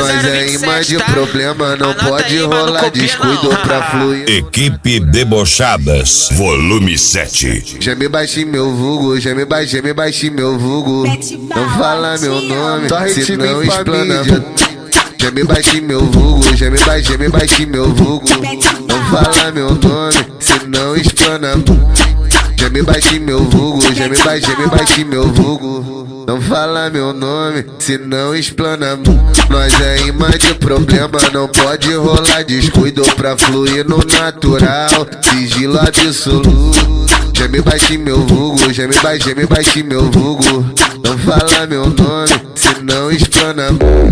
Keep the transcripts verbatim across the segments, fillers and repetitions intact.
Nós é imã de problema, não pode rolar descuido pra fluir. Equipe Debochadas, volume sete. Já me baixei meu vulgo, já me baixei, me baixei meu vulgo. Não fala meu nome, se não explana. Já me baixei meu vulgo, já me baixei, me baixei meu vulgo. Não fala meu nome, se não explana. Já me baixei meu vulgo, já me baixei, me baixei meu vulgo. Não fala meu nome, se não explana. Nós é imã de problema, não pode rolar descuido pra fluir no natural. Sigilo absoluto. Já me baixei meu vulgo, já me baixei, me baixei meu vulgo. Não fala meu nome, se não explana.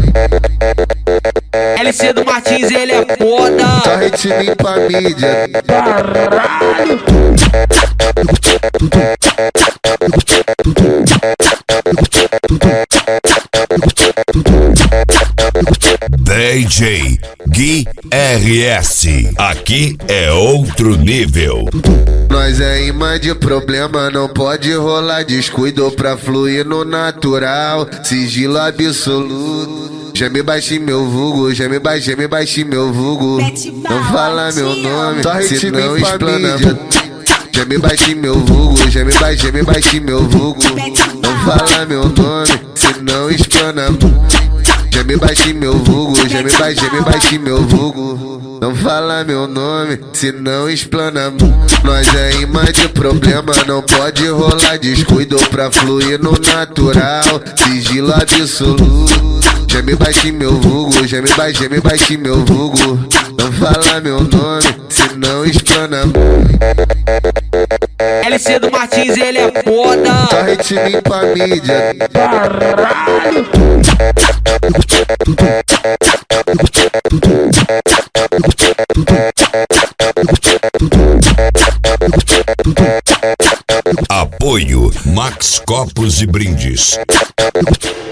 L C do Martins, ele é foda. Só hit limpa a mídia. D J Gui R S, aqui é outro nível. Nós é imã de problema, não pode rolar descuido pra fluir no natural. Sigilo absoluto. Já me baixei meu vulgo, já me baixei, me baixei meu vulgo. Não fala meu nome, se não explana. Já me baixei meu vulgo, já me baixei, me baixei meu vulgo. Não fala meu nome, se não explana. Já me baixei meu vulgo, já me baixei, me baixei meu vulgo. Não fala meu nome, se não explana. Nós é imã de problema, não pode rolar descuido pra fluir no natural. Sigilo absoluto. Já me baixei meu vulgo, já me baixei, me baixei meu vulgo. Não fala meu nome, se não explana. L C do Martins, ele é foda. Só hit limpa a mídia. Apoio Max Copos e Brindes.